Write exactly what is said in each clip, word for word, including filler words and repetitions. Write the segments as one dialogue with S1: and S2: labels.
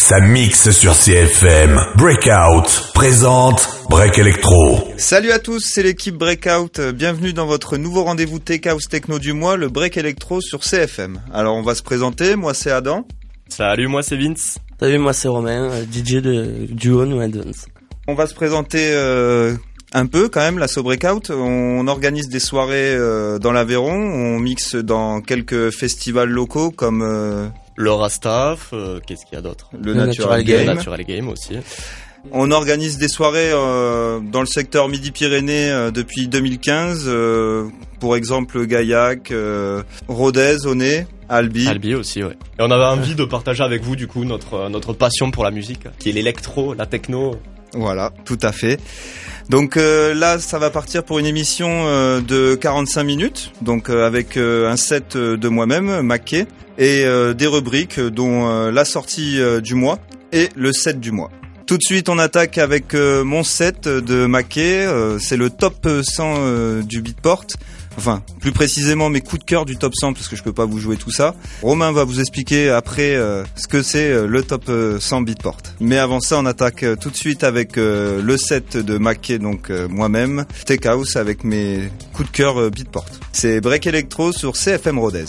S1: Ça mixe sur C F M. Breakout présente Break Electro.
S2: Salut à tous, c'est l'équipe Breakout. Bienvenue dans votre nouveau rendez-vous Tech House Techno du mois, le Break Electro sur C F M. Alors on va se présenter, moi c'est Adam.
S3: Salut, moi c'est Vince.
S4: Salut, moi c'est Romain, D J de Duo New Dance.
S2: On va se présenter euh, un peu quand même, la So Breakout. On organise des soirées euh, dans l'Aveyron, on mixe dans quelques festivals locaux comme... Euh,
S3: le Rastaf, euh, qu'est-ce qu'il y a d'autre?
S2: Le, le Natural, Natural Game.
S3: Le Natural Game aussi.
S2: On organise des soirées euh, dans le secteur Midi-Pyrénées euh, depuis deux mille quinze, euh, pour exemple Gaillac, euh, Rodez, Aunay, Albi.
S3: Albi aussi, ouais. Et on avait envie de partager avec vous du coup notre notre passion pour la musique, qui est l'électro, la techno.
S2: Voilà, tout à fait. Donc euh, là, ça va partir pour une émission euh, de quarante-cinq minutes, donc euh, avec euh, un set de moi-même, Mackay, et euh, des rubriques dont euh, la sortie euh, du mois et le set du mois. Tout de suite, on attaque avec euh, mon set de Mackay, euh, c'est le top cent euh, du Beatport. Enfin, plus précisément mes coups de cœur du top cent, parce que je peux pas vous jouer tout ça. Romain va vous expliquer après euh, ce que c'est euh, le top cent Beatport. Mais avant ça, on attaque euh, tout de suite avec euh, le set de Mackay, donc euh, moi-même, Tech House, avec mes coups de cœur euh, Beatport. C'est Break Electro sur C F M Rodez.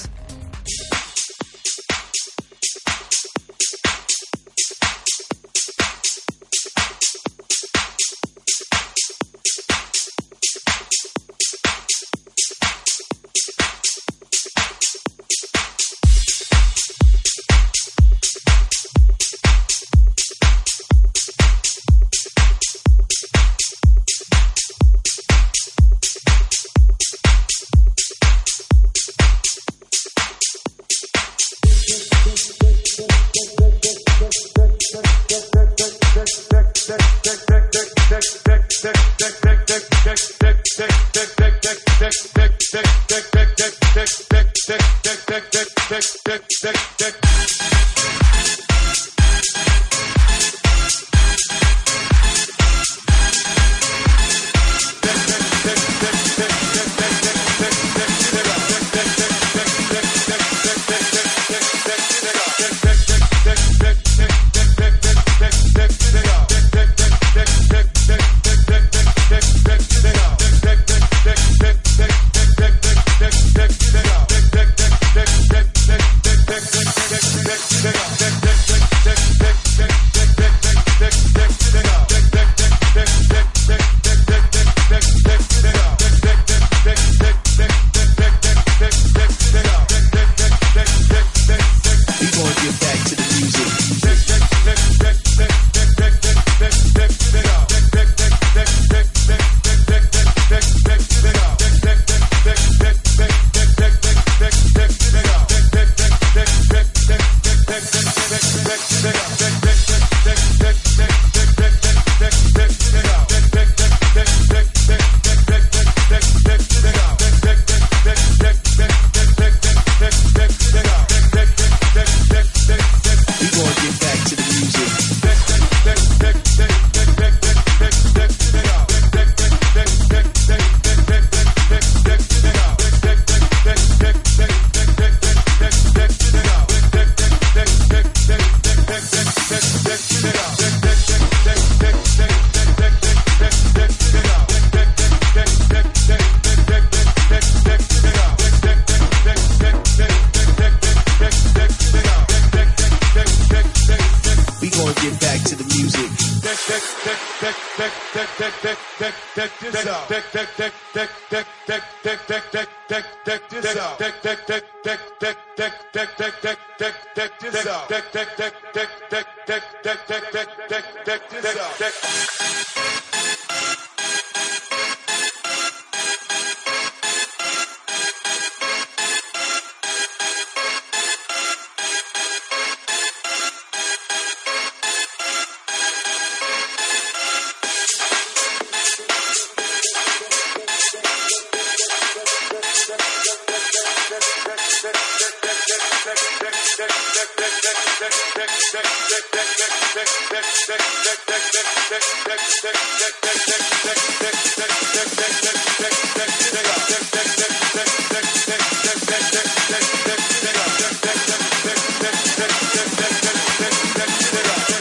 S5: Check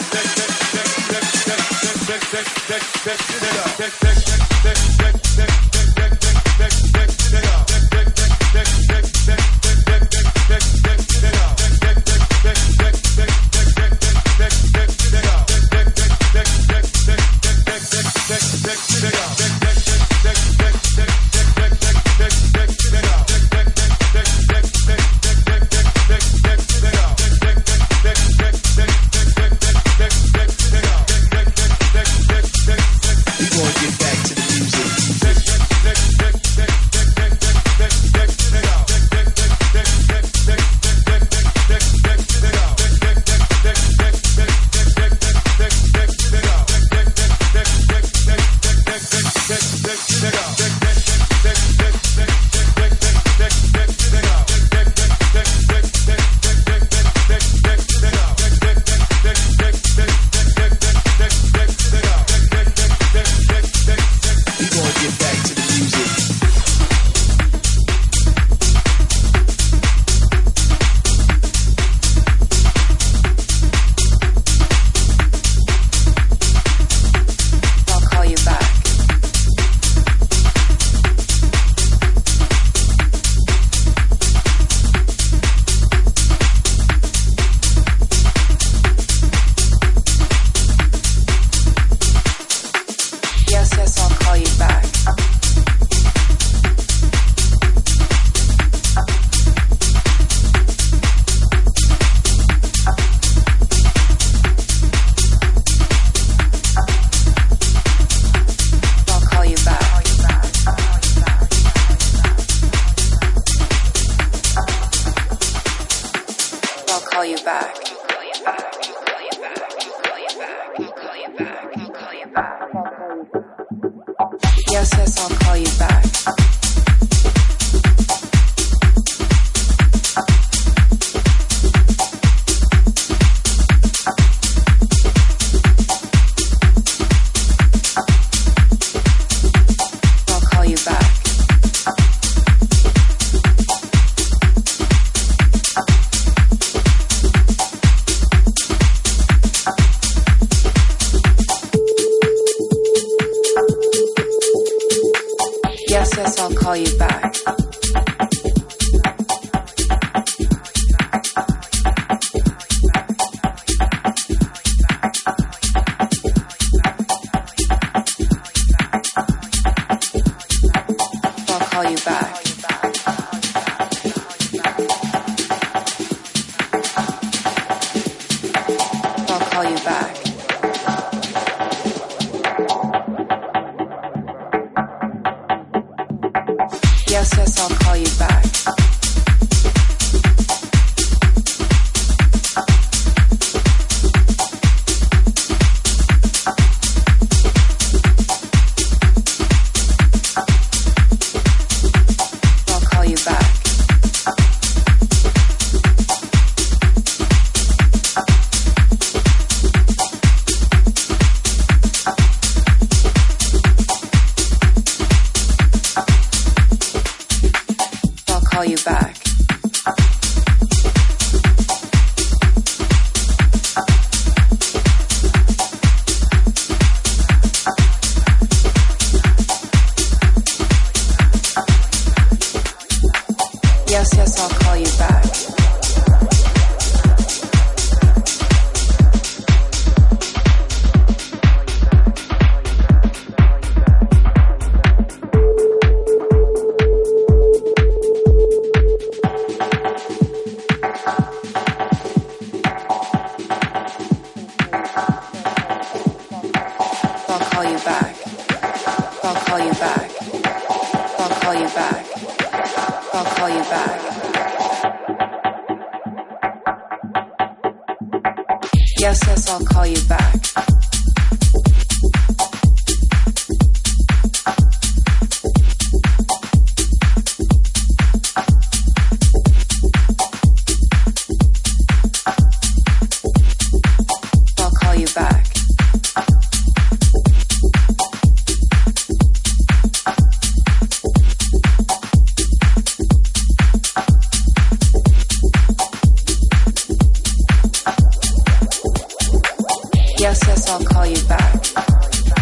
S5: Yes, yes, I'll call you back.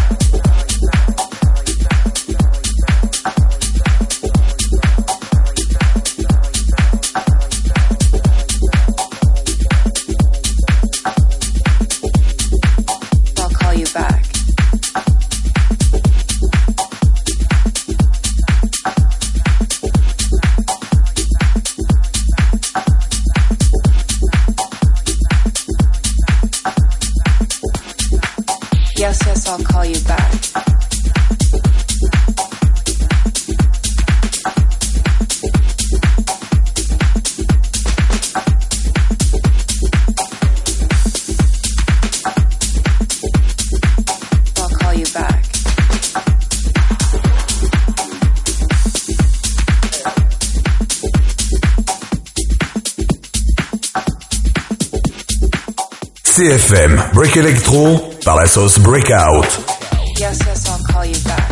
S5: Yes, yes, I'll call you back.
S1: C F M, Break Electro, par la sauce Breakout.
S5: Yes, yes, I'll call you back.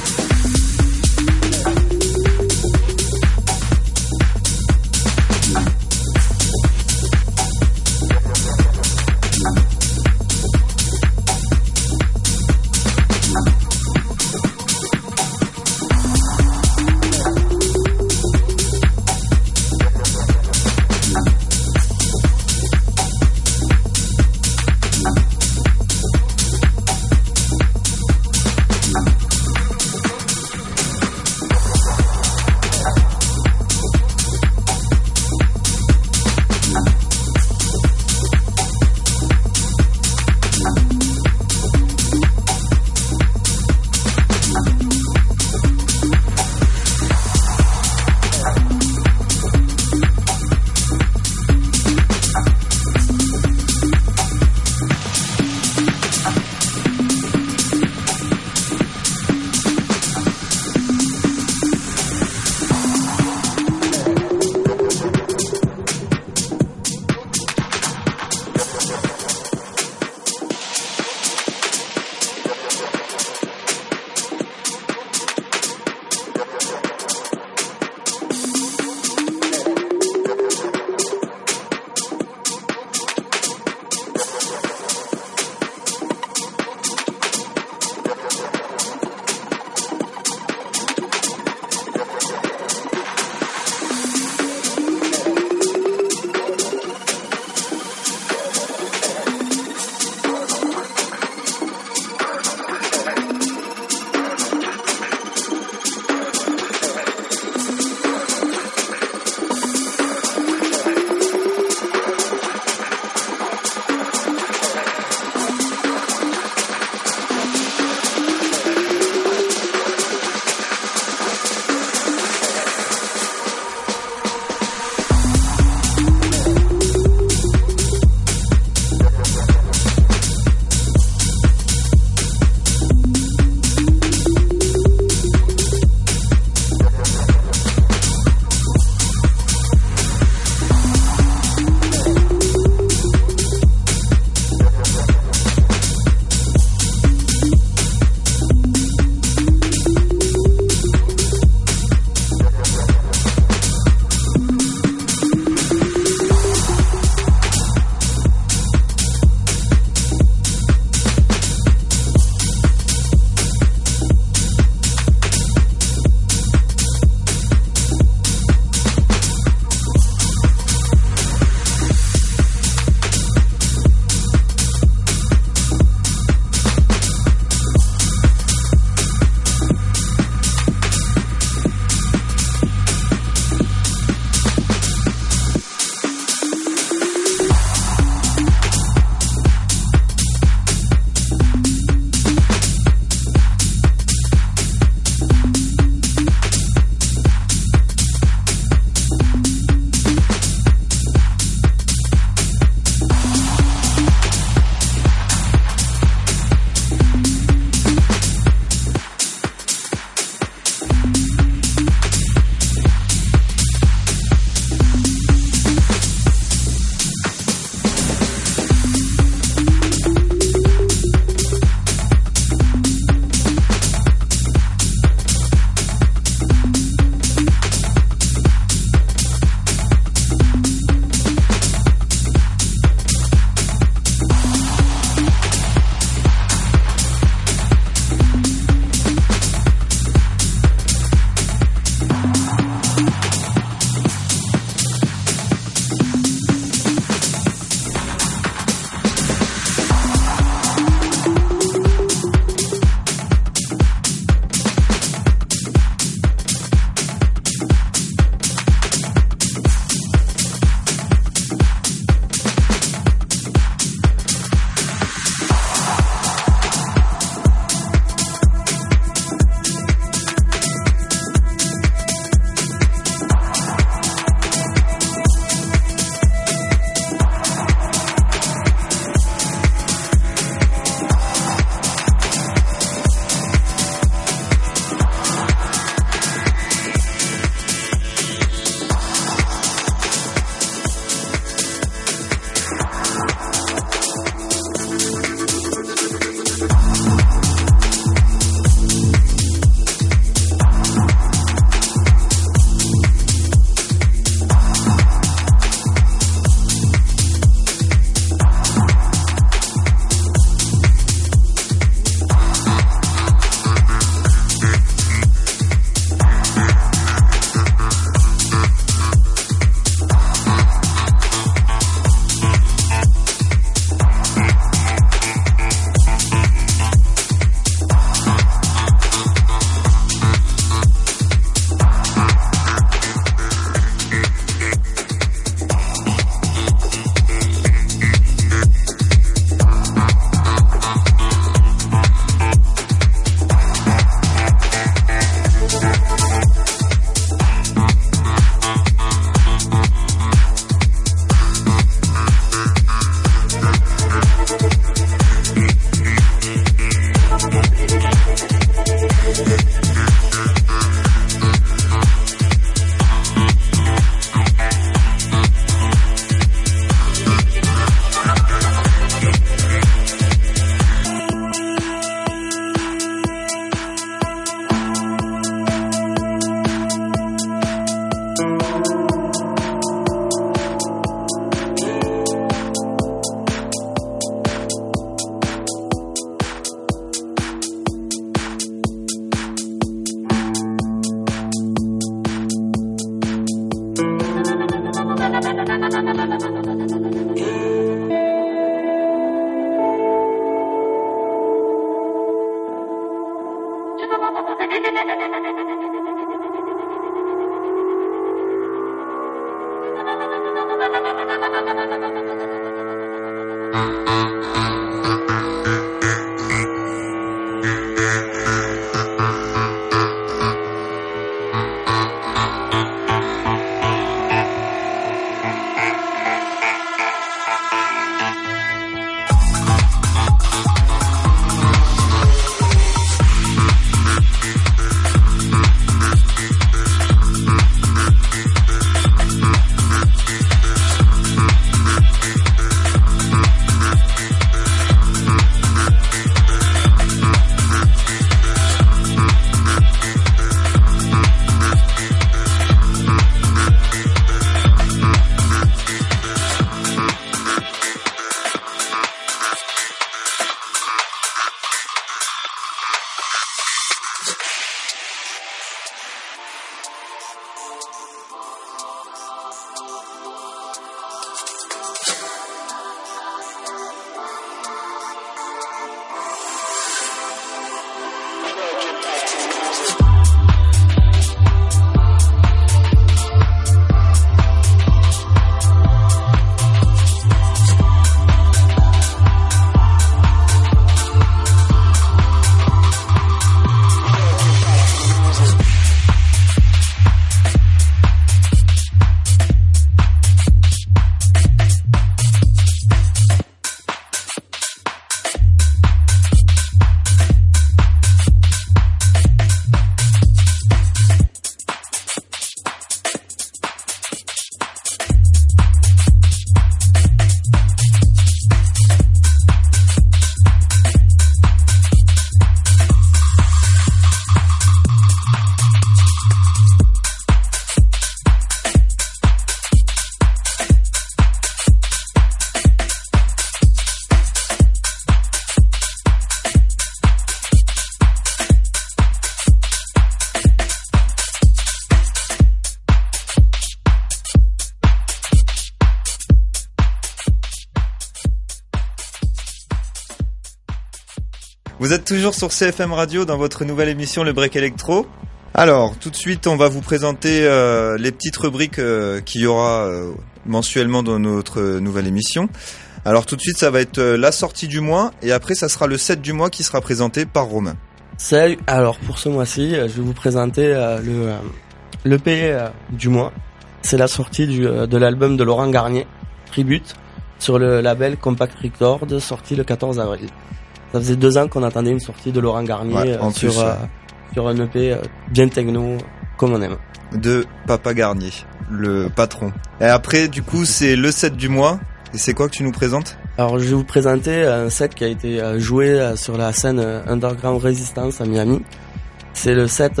S2: Vous êtes toujours sur C F M Radio dans votre nouvelle émission Le Break Electro. Alors, tout de suite, on va vous présenter euh, les petites rubriques euh, qu'il y aura euh, mensuellement dans notre nouvelle émission. Alors tout de suite, ça va être euh, la sortie du mois et après, ça sera le set du mois qui sera présenté par Romain.
S4: Salut, alors pour ce mois-ci, je vais vous présenter euh, le, euh, l'E P euh, du mois. C'est la sortie du, euh, de l'album de Laurent Garnier, Tribute, sur le label Compact Records, sorti le quatorze avril. Ça faisait deux ans qu'on attendait une sortie de Laurent Garnier
S2: ouais,
S4: euh, sur,
S2: plus,
S4: euh, sur un E P euh, bien techno, comme on aime.
S2: De Papa Garnier, le patron. Et après, du coup, c'est le set du mois. Et c'est quoi que tu nous présentes ?
S4: Alors je vais vous présenter un set qui a été joué sur la scène Underground Resistance à Miami. C'est le set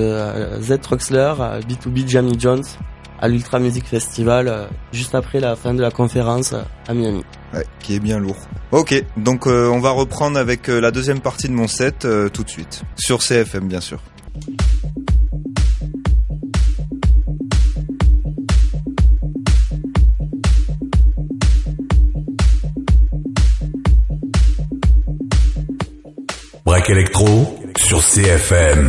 S4: de Z Troxler, B deux B Jamie Jones, à l'Ultra Music Festival, juste après la fin de la conférence à Miami.
S2: Ouais, qui est bien lourd. Ok, donc euh, on va reprendre avec euh, la deuxième partie de mon set euh, tout de suite. Sur C F M, bien sûr.
S1: Break Electro sur C F M.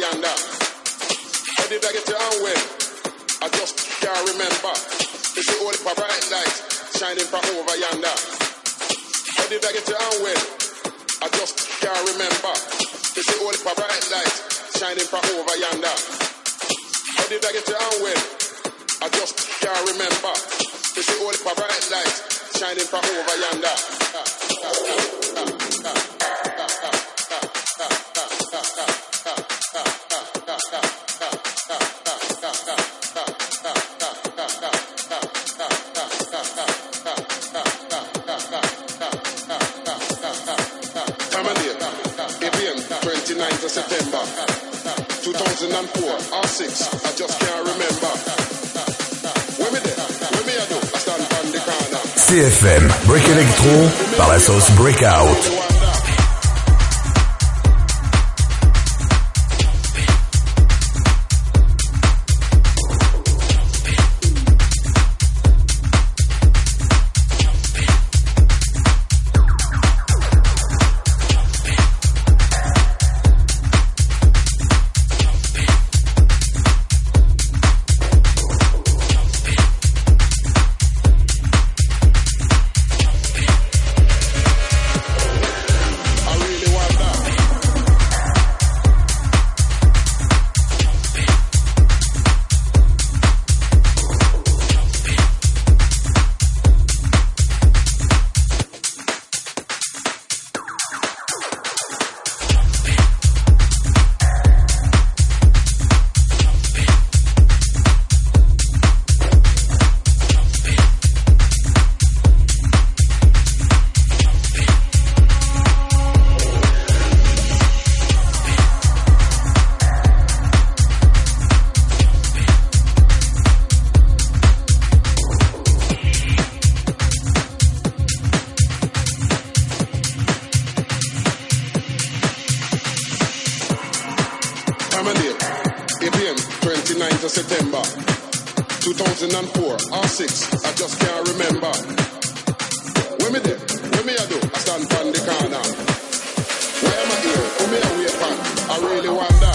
S6: yonder. How did I get to and when? I just can't remember. It's the only bright light shining from over yonder. How did I get to and when? I just can't remember. It's the only bright light shining from over yonder. How did I get to and when? I just can't remember. It's the only bright light shining from over yonder. twenty-ninth of September two thousand four, or six, I just can't remember. When me there, when me I do, I stand on the corner.
S1: C F M, Break Electro, par la sauce Breakout.
S6: twenty-ninth of September two thousand four, or six, I just can't remember. When me there, when me I do, I stand on the corner. Why am I here? Who me I wait for? I really wonder.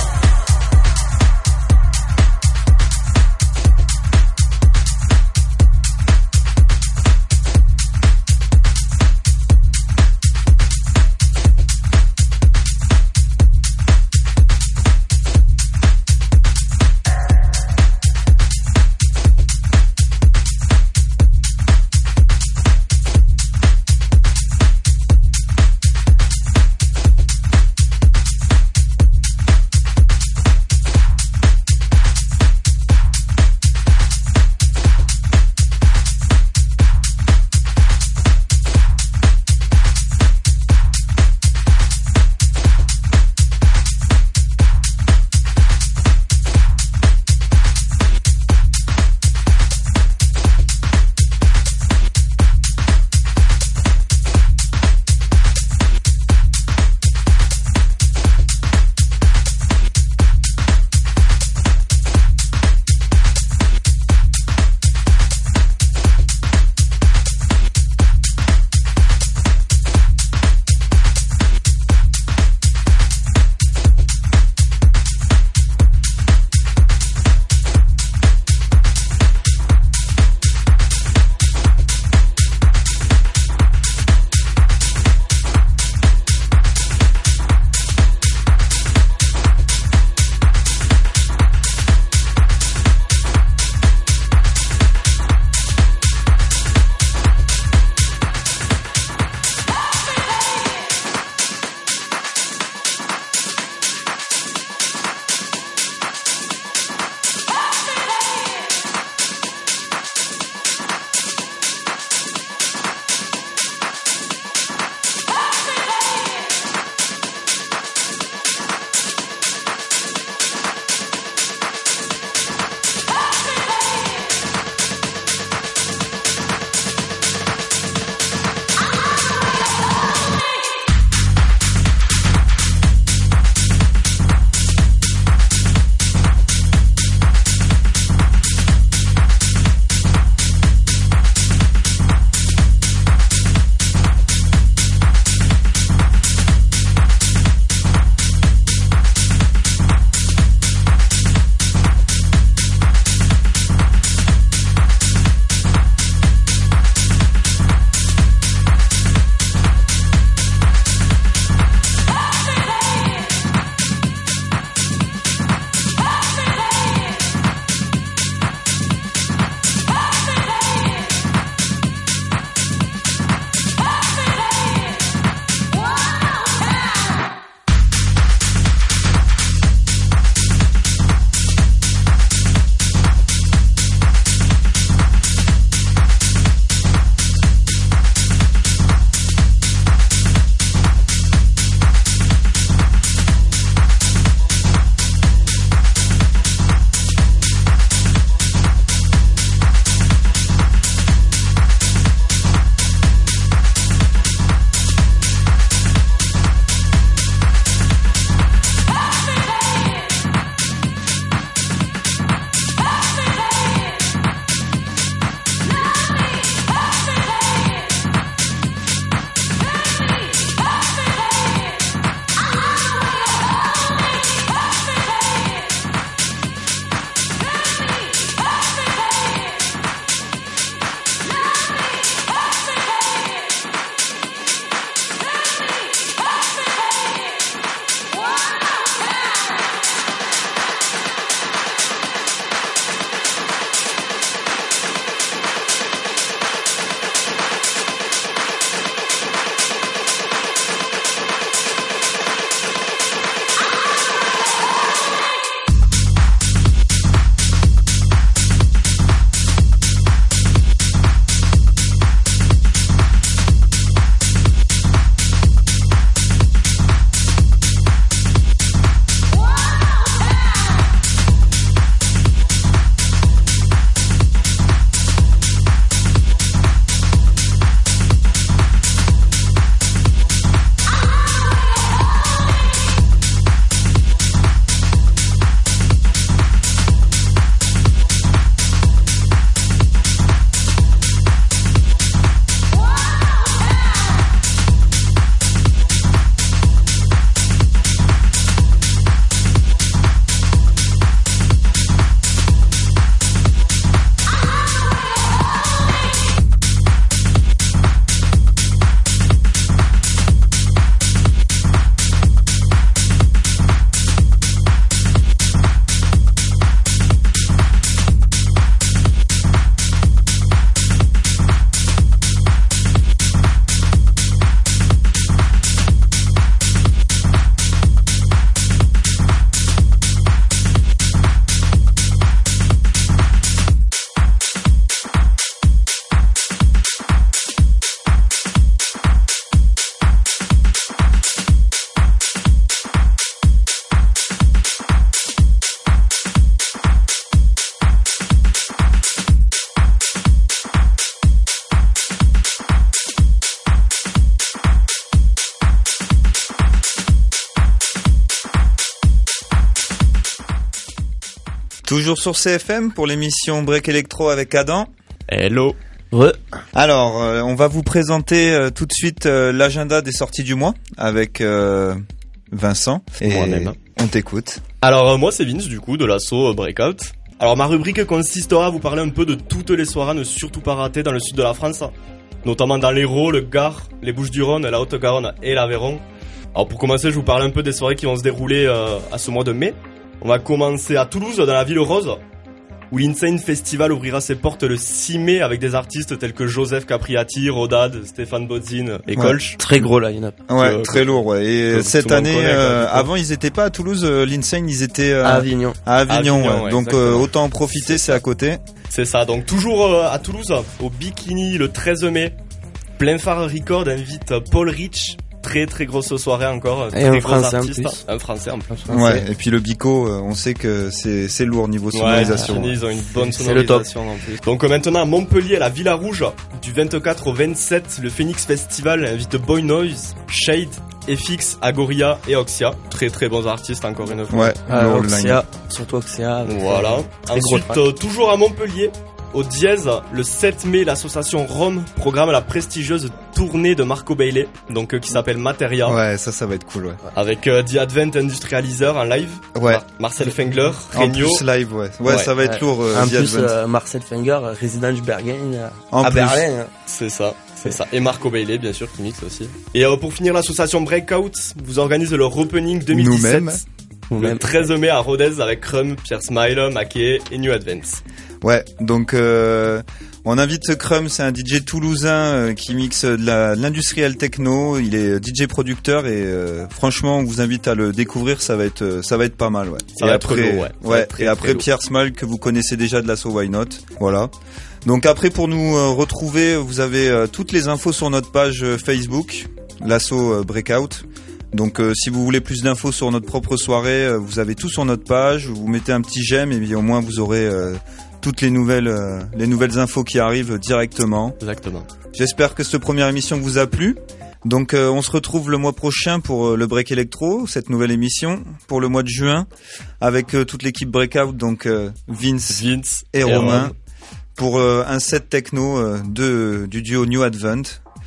S2: Toujours sur C F M pour l'émission Break Electro avec Adam.
S3: Hello.
S4: Re.
S2: Alors, euh, on va vous présenter euh, tout de suite euh, l'agenda des sorties du mois avec euh, Vincent. Et
S3: Moi-même.
S2: On t'écoute.
S3: Alors, euh, moi, c'est Vince, du coup, de l'asso euh, Breakout. Alors, ma rubrique consistera à vous parler un peu de toutes les soirées à ne surtout pas rater dans le sud de la France, notamment dans l'Hérault, le Gard, les Bouches-du-Rhône, la Haute-Garonne et l'Aveyron. Alors, pour commencer, je vous parle un peu des soirées qui vont se dérouler euh, à ce mois de mai. On va commencer à Toulouse, dans la Ville Rose, où l'Insane Festival ouvrira ses portes le six mai avec des artistes tels que Joseph Capriati, Rodad, Stéphane Bodzin et
S2: Ouais.
S3: Colch.
S4: Très gros line-up.
S2: Ouais,
S3: Que-
S2: très lourd. Ouais. Et
S3: que
S2: cette
S3: tout le monde
S2: année,
S3: connaît, quoi,
S2: euh,
S3: du coup.
S2: avant ils étaient pas à Toulouse, euh, l'Insane, ils étaient euh,
S4: À Avignon.
S2: à Avignon.
S3: Avignon,
S2: ouais.
S3: ouais,
S2: Donc euh,
S3: exactement.
S2: autant en profiter, c'est à côté.
S3: C'est ça, donc toujours euh, à Toulouse, au Bikini, le treize mai. Plein Phare Record invite Paul Rich. Très très grosse soirée encore.
S4: Et
S3: très
S4: un
S3: gros
S4: Français en
S3: artiste.
S4: plus.
S3: Un Français en plus.
S2: Ouais. Et puis le Bico, euh, on sait que c'est c'est lourd niveau
S3: Ouais,
S2: sonorisation.
S3: ils ont une bonne
S4: C'est le top.
S3: sonorisation en plus. Donc euh, maintenant à Montpellier, à la Villa Rouge, du vingt-quatre au vingt-sept, le Phoenix Festival invite Boy Noise, Shade, F X, Agoria et Oxia. Très très bons artistes encore une fois.
S2: Ouais.
S4: Ah,
S2: lourd, le
S4: Oxia,
S2: line-up.
S4: surtout Oxia. avec,
S3: Voilà.
S4: euh, très gros
S3: Ensuite,
S4: track.
S3: euh, toujours à Montpellier, au Dièse, le sept mai, l'association Rome programme la prestigieuse tournée de Marco Bailey, donc euh, qui s'appelle Materia,
S2: Ouais, ça, ça va être cool. Ouais.
S3: avec euh, The Advent Industrializer en live,
S2: Ouais.
S3: Mar- Marcel Fengler,
S2: En
S3: Regno.
S2: plus live, ouais. Ouais,
S3: Ouais.
S2: ça va être
S4: Ouais.
S2: lourd. Euh,
S4: En
S2: The
S4: plus,
S2: Advent.
S4: euh, Marcel Fenger, résident du Bergen, euh,
S2: En
S4: à
S2: plus.
S4: Berlin.
S3: C'est ça, c'est ça. Et Marco Bailey, bien sûr, qui mixe aussi. Et euh, pour finir, l'association Breakout vous organise leur opening deux mille dix-sept.
S2: Nous-mêmes.
S3: Le
S4: Nous-mêmes.
S3: treize mai à Rodez avec Crum, Pierre Smile, Mackey et New Advance.
S2: Ouais, donc euh, on invite Crum, c'est un D J toulousain euh, qui mixe de la- de l'industriel techno. Il est D J producteur et euh, franchement, on vous invite à le découvrir. Ça va être, euh, ça va être pas mal, ouais.
S3: Ça
S2: et
S3: va être
S2: après,
S3: lourd, ouais. Ça va être très,
S2: et
S3: très
S2: après
S3: lourd.
S2: Pierre Small que vous connaissez déjà de l'assaut Why Not. Voilà. Donc après, pour nous euh, retrouver, vous avez euh, toutes les infos sur notre page euh, Facebook, l'assaut euh, Breakout. Donc euh, si vous voulez plus d'infos sur notre propre soirée, euh, vous avez tout sur notre page. Vous mettez un petit j'aime et bien, au moins vous aurez euh, toutes les nouvelles, euh, les nouvelles infos qui arrivent directement.
S3: Exactement.
S2: J'espère que cette première émission vous a plu. Donc euh, on se retrouve le mois prochain pour euh, le Break Electro, cette nouvelle émission, pour le mois de juin, avec euh, toute l'équipe Breakout, donc euh, Vince
S3: Vince
S2: et Romain,
S3: Romain.
S2: pour euh, un set techno euh, de, du duo New Advent.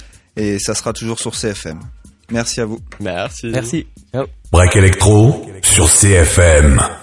S2: Et ça sera toujours sur C F M. Merci à vous.
S3: Merci.
S4: Merci. Ciao.
S1: Break Electro sur C F M.